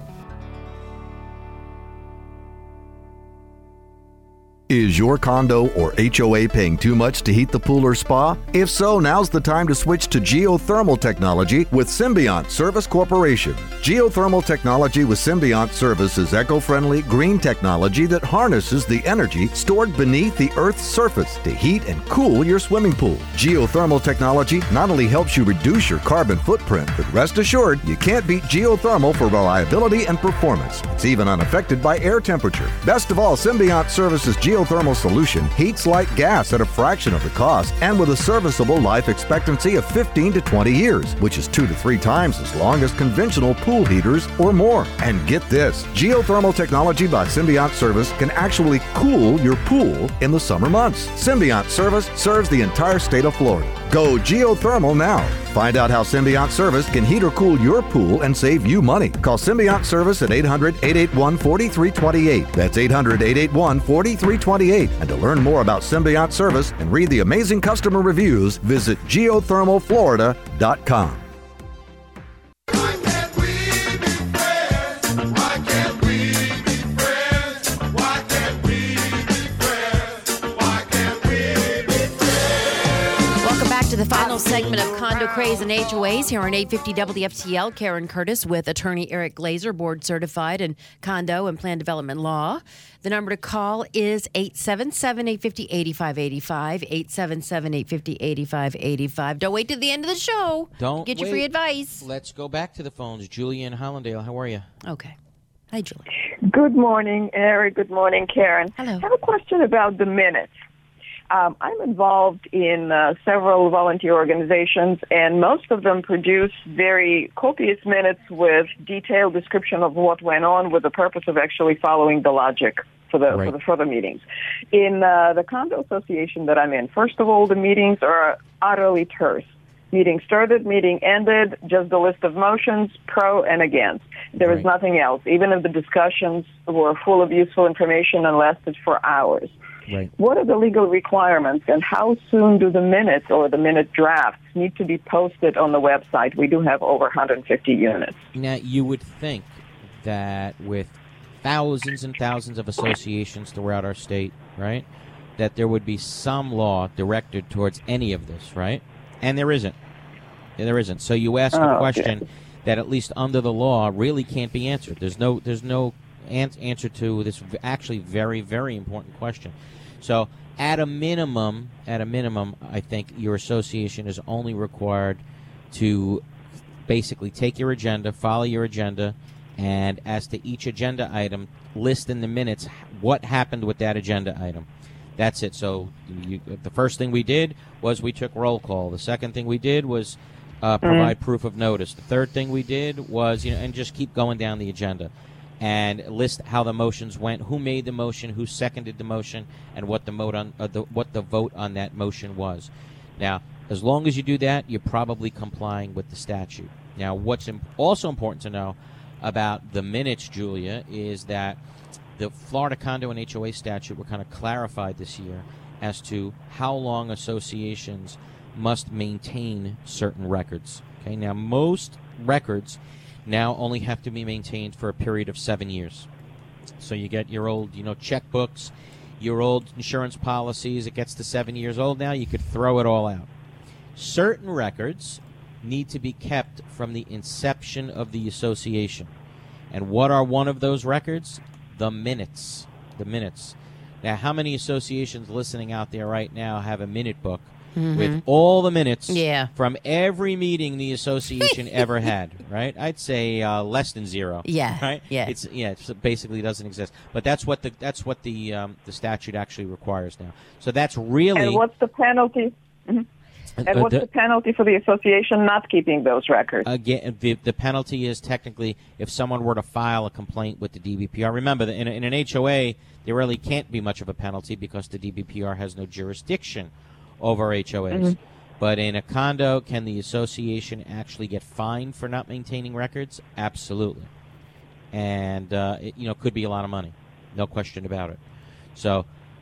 Is your condo or HOA paying too much to heat the pool or spa? If so, now's the time to switch to geothermal technology with Symbiont Service Corporation. Geothermal technology with Symbiont Service is eco-friendly, green technology that harnesses the energy stored beneath the Earth's surface to heat and cool your swimming pool. Geothermal technology not only helps you reduce your carbon footprint, but rest assured, you can't beat geothermal for reliability and performance. It's even unaffected by air temperature. Best of all, Symbiont Service's geothermal solution heats like gas at a fraction of the cost and with a serviceable life expectancy of 15 to 20 years, which is 2 to 3 times as long as conventional pool heaters or more. And get this, geothermal technology by Symbiont Service can actually cool your pool in the summer months. Symbiont Service serves the entire state of Florida. Go geothermal now. Find out how Symbiont Service can heat or cool your pool and save you money. Call Symbiont Service at 800-881-4328. That's 800-881-4328. And to learn more about Symbiont Service and read the amazing customer reviews, visit geothermalflorida.com. The final segment of Condo Craze and HOAs here on 850 WFTL. Karen Curtis with attorney Eric Glazer, board certified in condo and plan development law. The number to call is 877-850-8585, 877-850-8585. Don't wait till the end of the show. Don't get your free advice. Let's go back to the phones. Julia in Hollandale, how are you? Okay. Hi, Julia. Good morning, Eric. Good morning, Karen. Hello. I have a question about the minutes. I'm involved in several volunteer organizations, and most of them produce very copious minutes with detailed description of what went on with the purpose of actually following the logic for the further meetings. In the condo association that I'm in, first of all, the meetings are utterly terse. Meeting started, meeting ended, just a list of motions, pro and against. There is nothing else, even if the discussions were full of useful information and lasted for hours. Right. What are the legal requirements, and how soon do the minutes or the minute drafts need to be posted on the website? We do have over 150 units. Now, you would think that with thousands and thousands of associations throughout our state, right, that there would be some law directed towards any of this, right? And there isn't. There isn't. So you ask a question that, at least under the law, really can't be answered. There's no answer to this actually very, very important question. So at a minimum, I think your association is only required to basically take your agenda, follow your agenda, and as to each agenda item, list in the minutes what happened with that agenda item. That's it. So the first thing we did was we took roll call. The second thing we did was provide proof of notice. The third thing we did was, and just keep going down the agenda and list how the motions went, who made the motion, who seconded the motion, and what the vote on that motion was. Now, as long as you do that, you're probably complying with the statute. Now, what's also important to know about the minutes, Julia, is that the Florida Condo and HOA statute were kind of clarified this year as to how long associations must maintain certain records. Okay, now most records now only have to be maintained for a period of 7 years. So you get your old, checkbooks, your old insurance policies. It gets to 7 years old now. You could throw it all out. Certain records need to be kept from the inception of the association. And what are one of those records? The minutes. The minutes. Now, how many associations listening out there right now have a minute book with all the minutes from every meeting the association ever had, right? I'd say less than zero. Yeah. Right? Yeah. It basically doesn't exist. But that's what the statute actually requires now. So that's really. And what's the penalty? And what's the penalty for the association not keeping those records? Again, the penalty is technically if someone were to file a complaint with the DBPR. Remember, that in an HOA, there really can't be much of a penalty because the DBPR has no jurisdiction over HOAs. But in a condo, can the association actually get fined for not maintaining records? Absolutely. And, it could be a lot of money. No question about it. So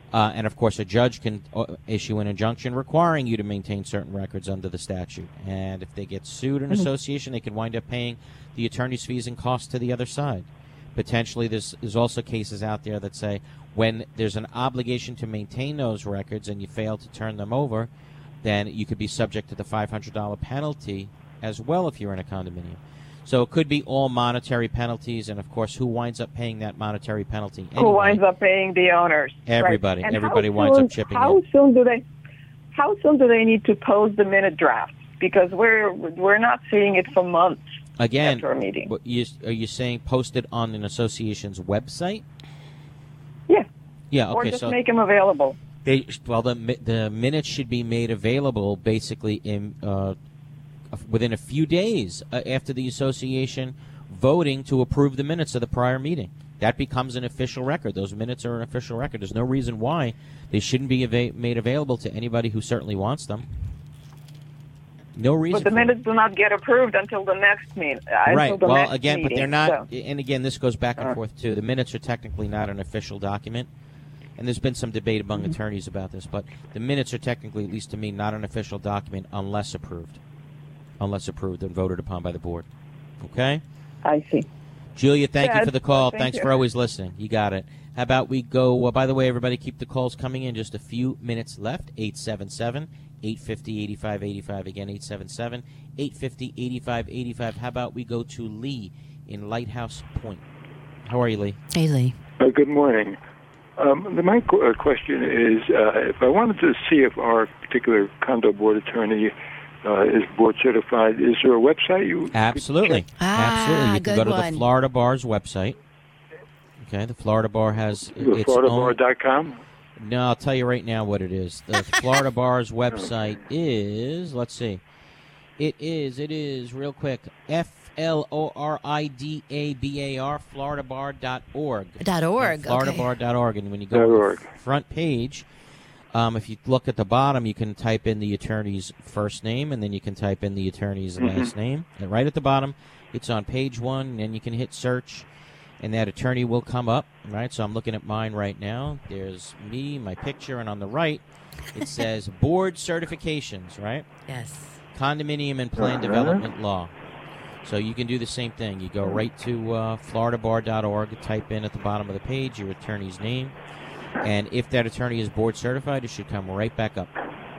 And, of course, a judge can issue an injunction requiring you to maintain certain records under the statute. And if they get sued in association, they can wind up paying the attorney's fees and costs to the other side. Potentially, there's also cases out there that say when there's an obligation to maintain those records and you fail to turn them over, then you could be subject to the $500 penalty as well if you're in a condominium. So it could be all monetary penalties, and of course, who winds up paying that monetary penalty? Anyway? Who winds up paying the owners? Everybody. Right. Everybody winds up chipping in. How soon do they need to post the minute draft? Because we're not seeing it for months. Again, after a meeting. Are you saying posted on an association's website? Yeah. Yeah. Or Okay. just So make them available. The minutes should be made available basically in within a few days after the association voting to approve the minutes of the prior meeting. That becomes an official record. Those minutes are an official record. There's no reason why they shouldn't be made available to anybody who certainly wants them. No reason. But the minutes do not get approved until the next meeting. Right. Well, Well, again, but they're not. So. And again, this goes back and forth too. The minutes are technically not an official document, and there's been some debate among attorneys about this. But the minutes are technically, at least to me, not an official document unless approved and voted upon by the board. Okay. I see. Julia, thank you for the call. Thank Thanks you. for always listening. You got it. How about we go? By the way, everybody, keep the calls coming in. Just a few minutes left. 877-850-8585. Again, 877-850-8585. How about we go to Lee in Lighthouse Point? How are you, Lee? Hey, Lee. Good morning. My question is, if I wanted to see if our particular condo board attorney is board certified, is there a website you? Absolutely. Absolutely. You can go to the Florida Bar's website. Okay, the Florida Bar has its FloridaBar.com? No, I'll tell you right now what it is. The Florida Bar's website is, let's see. It is, real quick, FLORIDABAR, FloridaBar.org. FloridaBar.org. And when you go to the front page, if you look at the bottom, you can type in the attorney's first name, and then you can type in the attorney's last name. And right at the bottom, it's on page 1, and then you can hit search, and that attorney will come up. Right, so I'm looking at mine right now. There's me, my picture, and on the right, it says board certifications, right? Yes. Condominium and plan development law. So you can do the same thing. You go right to floridabar.org, type in at the bottom of the page your attorney's name, and if that attorney is board certified, it should come right back up.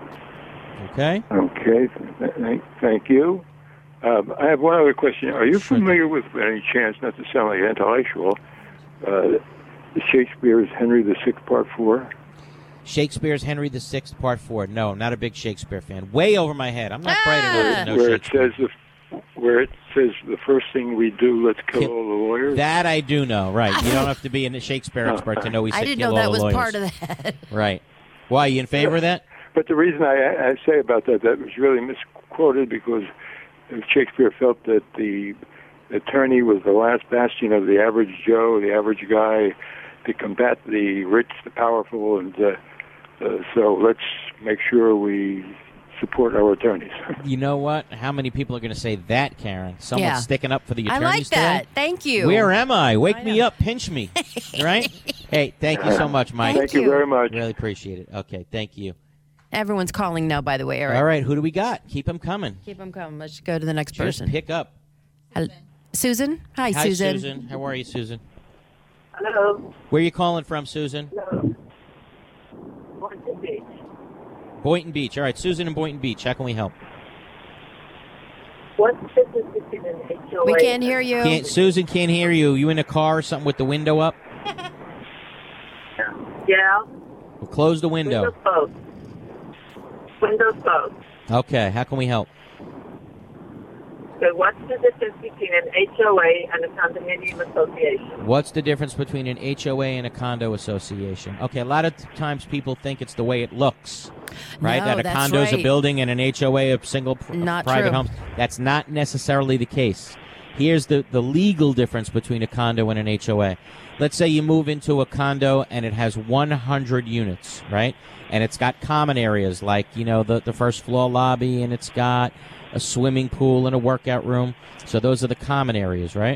Okay? Okay, thank you. I have one other question. Are you familiar with, by any chance, not to sound like intellectual, Shakespeare's Henry VI, Part 4? Shakespeare's Henry VI, Part 4. No, I'm not a big Shakespeare fan. Way over my head. I'm not bright enough to know Shakespeare. Where it says the first thing we do, let's kill all the lawyers? That I do know, right. You don't have to be a Shakespeare expert to know he said kill all the lawyers. I didn't know that was part of that. Right. Why, you in favor of that? But the reason I say about that was really misquoted because Shakespeare felt that the attorney was the last bastion of the average Joe, the average guy, to combat the rich, the powerful, and so let's make sure we support our attorneys. You know what? How many people are going to say that, Karen? Someone's sticking up for the attorneys I like that. Today? Thank you. Where am I? Wake me up. Pinch me. Right? Hey, thank you so much, Mike. Thank you very much. Really appreciate it. Okay, thank you. Everyone's calling now, by the way, Eric. All right, who do we got? Keep them coming. Keep them coming. Let's go to the next Just person. pick up. Susan? Hi, Susan. How are you, Susan? Hello. Where are you calling from, Susan? Hello. Boynton Beach. Boynton Beach. All right, Susan in Boynton Beach. How can we help? What's the difference between an HOA? We can't hear you. Susan can't hear you. You in a car or something with the window up? Yeah. Well, close the window. Windows both. Okay, how can we help? So what's the difference between an HOA and a condominium association? What's the difference between an HOA and a condo association? Okay, a lot of times people think it's the way it looks, right? No, that a that's condo is a right. building and an HOA a single Not private true. home. That's not necessarily the case. Here's the legal difference between a condo and an HOA. Let's say you move into a condo and it has 100 units, right? And it's got common areas like, you know, the first floor lobby, and it's got a swimming pool and a workout room. So those are the common areas, right?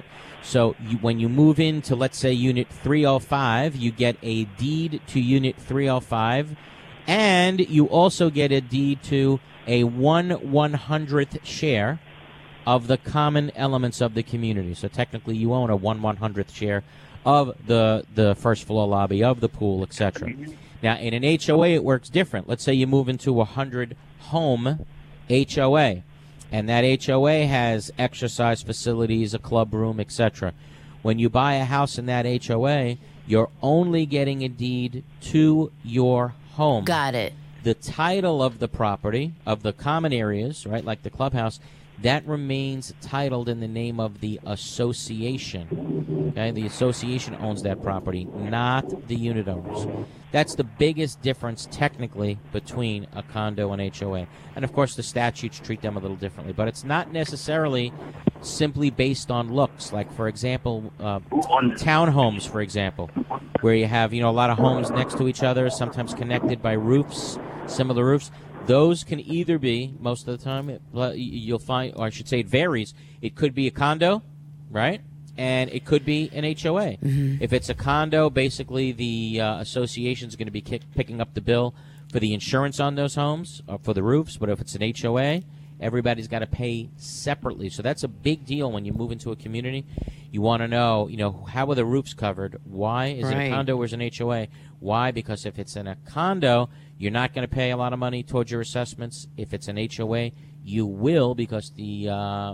So when you move into, let's say, Unit 305, you get a deed to Unit 305, and you also get a deed to a 1/100th share of the common elements of the community. So technically you own a 1/100th share of the first floor lobby, of the pool, etc. Now, in an HOA, it works different. Let's say you move into a 100-home HOA, and that HOA has exercise facilities, a club room, etc. When you buy a house in that HOA, you're only getting a deed to your home. Got it. The title of the property, of the common areas, right, like the clubhouse, that remains titled in the name of the association. Okay, the association owns that property, not the unit owners. That's the biggest difference technically between a condo and HOA. And of course the statutes treat them a little differently, but it's not necessarily simply based on looks. Like, for example, townhomes, for example, where you have, a lot of homes next to each other, sometimes connected by roofs, similar roofs. Those can either be, most of the time, you'll find, or I should say it varies. It could be a condo, right? And it could be an HOA. Mm-hmm. If it's a condo, basically the association is going to be picking up the bill for the insurance on those homes, or for the roofs. But if it's an HOA, everybody's got to pay separately. So that's a big deal when you move into a community. You want to know, how are the roofs covered? Why? Is it a condo or is it an HOA? Why? Because if it's in a condo, you're not going to pay a lot of money towards your assessments. If it's an HOA, you will, because in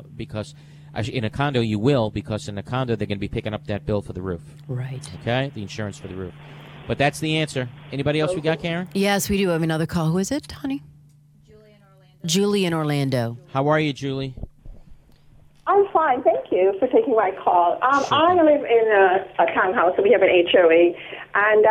a condo you will, because in a condo they're going to be picking up that bill for the roof. Right. Okay? The insurance for the roof. But that's the answer. Anybody else we got, Karen? Yes, we do have another call. Who is it, honey? Julie in Orlando. How are you, Julie? I'm fine. Thank you for taking my call. I live in a townhouse, so we have an HOA. And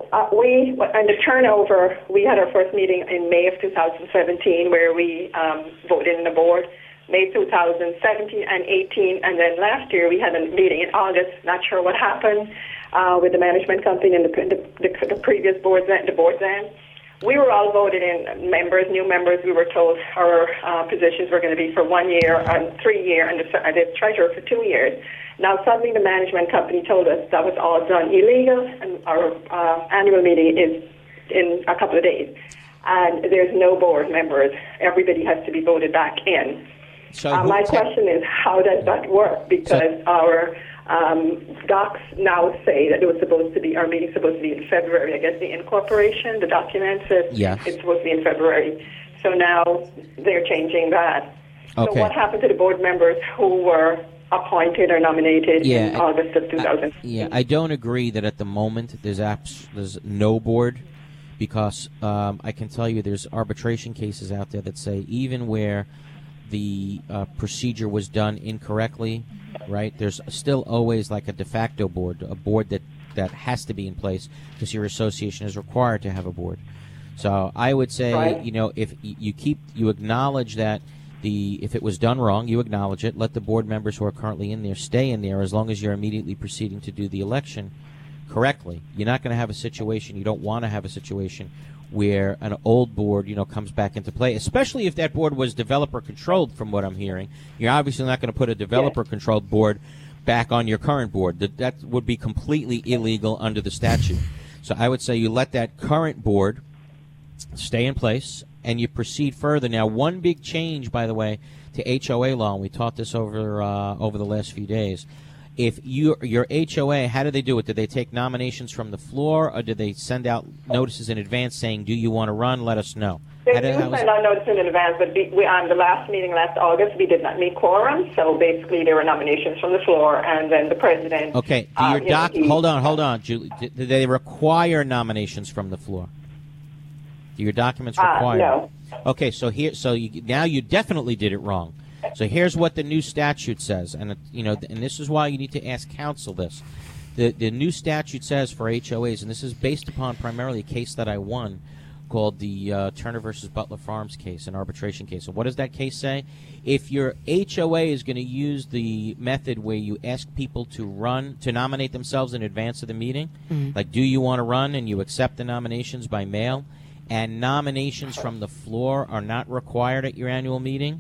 and the turnover, we had our first meeting in May of 2017 where we voted in the board, May 2017 and 18. And then last year we had a meeting in August, not sure what happened with the management company and the previous board then. We were all voted in members, new members. We were told our positions were going to be for 1 year and 3 years, and the treasurer for 2 years. Now suddenly the management company told us that was all done illegal, and our annual meeting is in a couple of days. And there's no board members. Everybody has to be voted back in. So my question is, how does that work? Because our docs now say that our meeting's supposed to be in February. I guess the incorporation, the document says it's supposed to be in February. So now they're changing that. Okay. So what happened to the board members who were appointed or nominated in August of 2000? I don't agree that at the moment there's no board, because I can tell you there's arbitration cases out there that say even where the procedure was done incorrectly, right, there's still always like a de facto board, a board that has to be in place because your association is required to have a board. So I would say, if you acknowledge that if it was done wrong, you acknowledge it, let the board members who are currently in there stay in there as long as you're immediately proceeding to do the election correctly. You're not going to have a situation, you don't want to have a situation where an old board, comes back into play, especially if that board was developer-controlled, from what I'm hearing. You're obviously not going to put a developer-controlled board back on your current board. That would be completely illegal under the statute. So I would say you let that current board stay in place, and you proceed further. Now, one big change, by the way, to HOA law, and we taught this over the last few days. If your HOA, how do they do it? Do they take nominations from the floor, or do they send out notices in advance saying, do you want to run? Let us know. They do send out notices in advance, but on the last meeting last August, we did not meet quorum, so basically there were nominations from the floor, and then the president... Okay, hold on, Julie. Do they require nominations from the floor? Do your documents require? No. Okay, now you definitely did it wrong. So here's what the new statute says, and this is why you need to ask counsel this. The new statute says for HOAs, and this is based upon primarily a case that I won called the Turner versus Butler Farms case, an arbitration case. So what does that case say? If your HOA is going to use the method where you ask people to nominate themselves in advance of the meeting, like do you want to run, and you accept the nominations by mail, and nominations from the floor are not required at your annual meeting,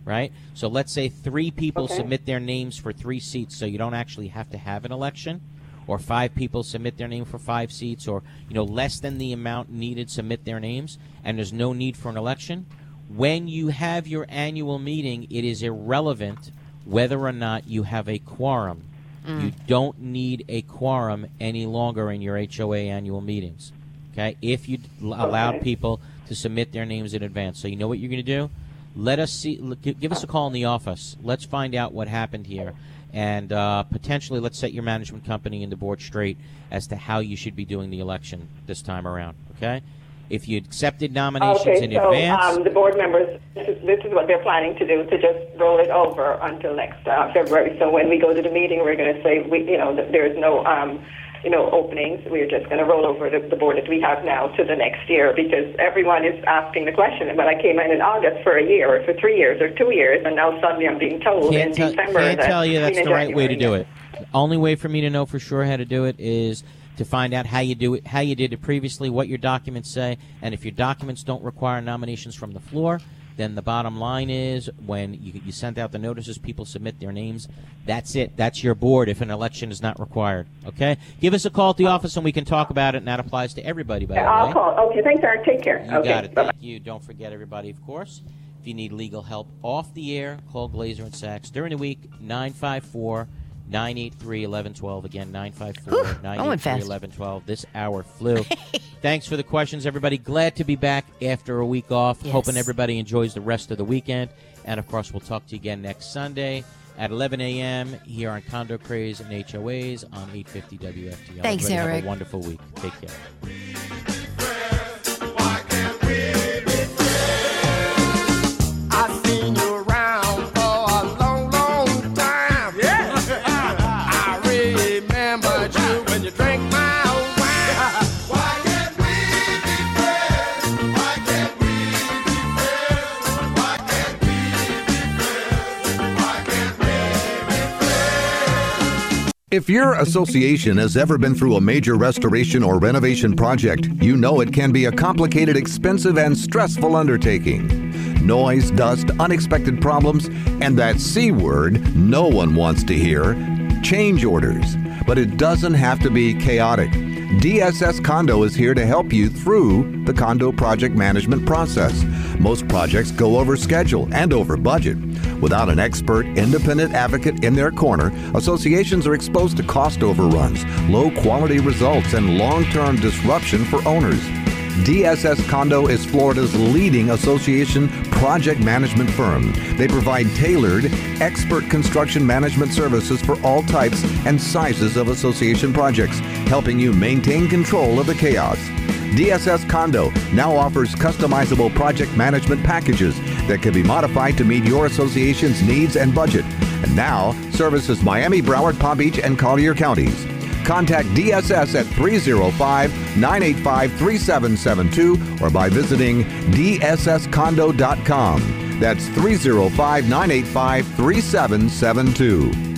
right? So let's say 3 people submit their names for 3 seats, so you don't actually have to have an election, or 5 people submit their name for 5 seats, or less than the amount needed submit their names, and there's no need for an election. When you have your annual meeting, it is irrelevant whether or not you have a quorum. You don't need a quorum any longer in your HOA annual meetings, okay? If you allowed people to submit their names in advance. So you know what you're going to do? Let us see. Give us a call in the office. Let's find out what happened here. And potentially let's set your management company and the board straight as to how you should be doing the election this time around, okay? If you accepted nominations in advance... the board members, this is what they're planning to do, to just roll it over until next February. So when we go to the meeting, we're going to say, that there's no... openings. We're just going to roll over the board that we have now to the next year, because everyone is asking the question. But I came in August for a year, or for 3 years, or 2 years, and now suddenly I'm being told in December. Can't tell you that's the right way to do it. The only way for me to know for sure how to do it is to find out how you do it, how you did it previously, what your documents say, and if your documents don't require nominations from the floor, then the bottom line is when you send out the notices, people submit their names. That's it. That's your board if an election is not required. Okay? Give us a call at the office and we can talk about it, and that applies to everybody, by the way. I'll call. Okay, thanks, Eric. Take care. You got it. Thank you. Don't forget, everybody, of course, if you need legal help off the air, call Glazer and Sachs. During the week, 954-983-1112. Again, 954-983-1112. This hour flew. Thanks for the questions, everybody. Glad to be back after a week off. Yes. Hoping everybody enjoys the rest of the weekend. And, of course, we'll talk to you again next Sunday at 11 a.m. here on Condo Craze and HOAs on 850 WFTL. Thanks, everybody Eric. Have a wonderful week. Take care. I've seen you around for a long, long time. Yeah. I remember you when you drank my old wine. Why can't we be friends? Why can't we be friends? Why can't we be friends? Why can't we be friends? If your association has ever been through a major restoration or renovation project, you know it can be a complicated, expensive, and stressful undertaking. Noise, dust, unexpected problems, and that C word no one wants to hear, change orders. But it doesn't have to be chaotic. DSS Condo is here to help you through the condo project management process. Most projects go over schedule and over budget. Without an expert, independent advocate in their corner, associations are exposed to cost overruns, low quality results, and long-term disruption for owners. DSS Condo is Florida's leading association project management firm. They provide tailored, expert construction management services for all types and sizes of association projects, helping you maintain control of the chaos. DSS Condo now offers customizable project management packages that can be modified to meet your association's needs and budget. And now services Miami, Broward, Palm Beach, and Collier counties. Contact DSS at 305-985-3772 or by visiting dsscondo.com. That's 305-985-3772.